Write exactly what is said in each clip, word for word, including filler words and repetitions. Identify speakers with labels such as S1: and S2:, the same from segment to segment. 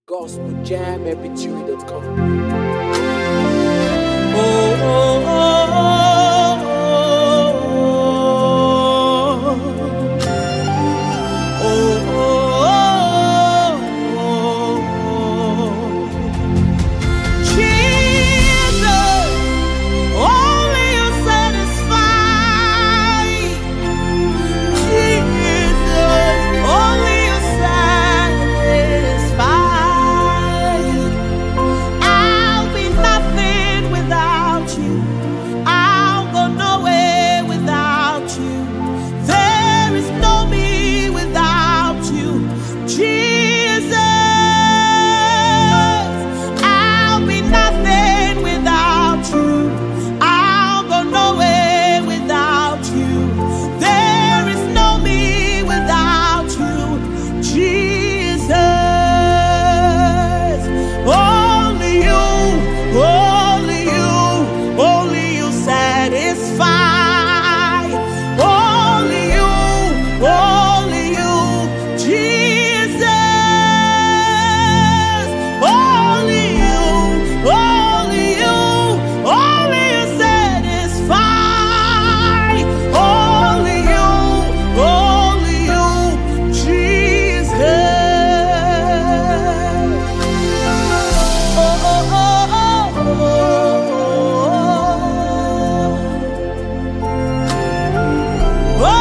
S1: gospel jam m p three dot com.
S2: Oh, oh, oh, oh, oh, oh, oh. Jesus, only you satisfy. Jesus, only you satisfy. I'll be nothing without you. I'll go nowhere without you. There is no me without you. Jesus, I'll be nothing without you. I'll go nowhere without you. There is no me without you. Jesus, only you, only you, only you satisfy. Only you, only you, Jesus. Only you, only you, only you satisfy. Only you, only you, Jesus. Oh, oh, oh, oh, oh, oh,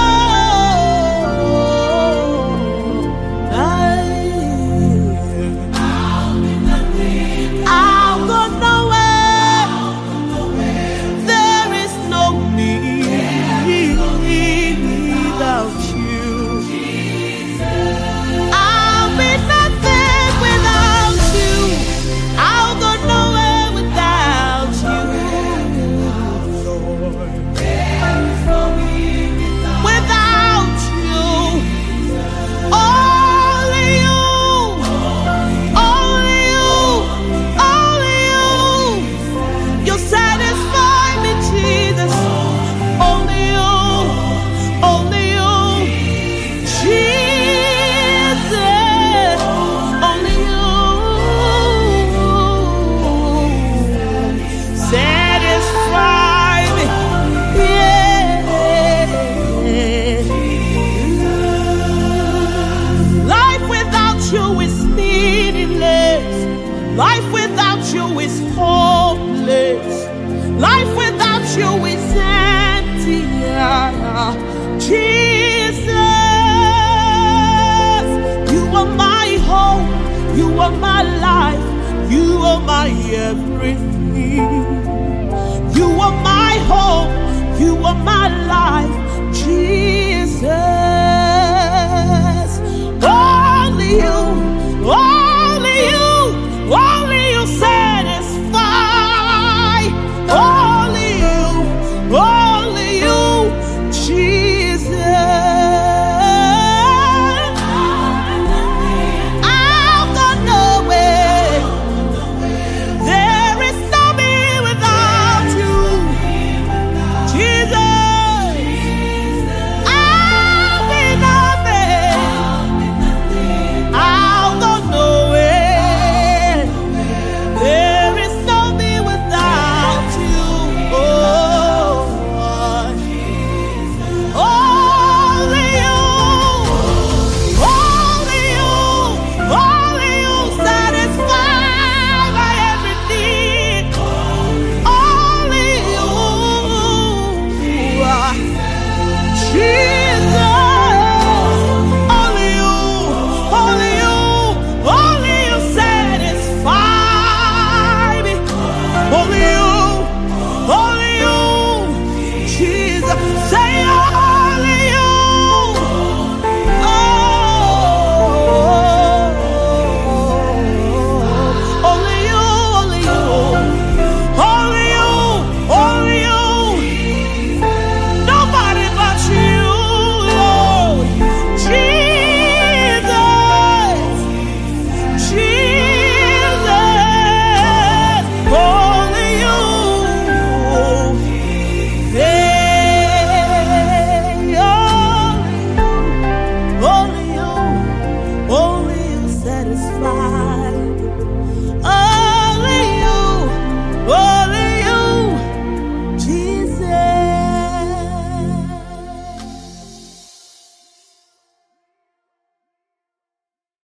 S2: I'll go nowhere. There is no me without you. I'll be nothing without you. I'll go nowhere without you, Lord. Without you, only you, only you, only you. You satisfy me, Jesus. Only you, only you, Jesus. Only you satisfy me. Yeah. Life without you is meaningless. Life without you is hopeless. Life without you is empty. Jesus, you are my hope. You are my life. You are my everything. You are my hope. You are my life. Jesus.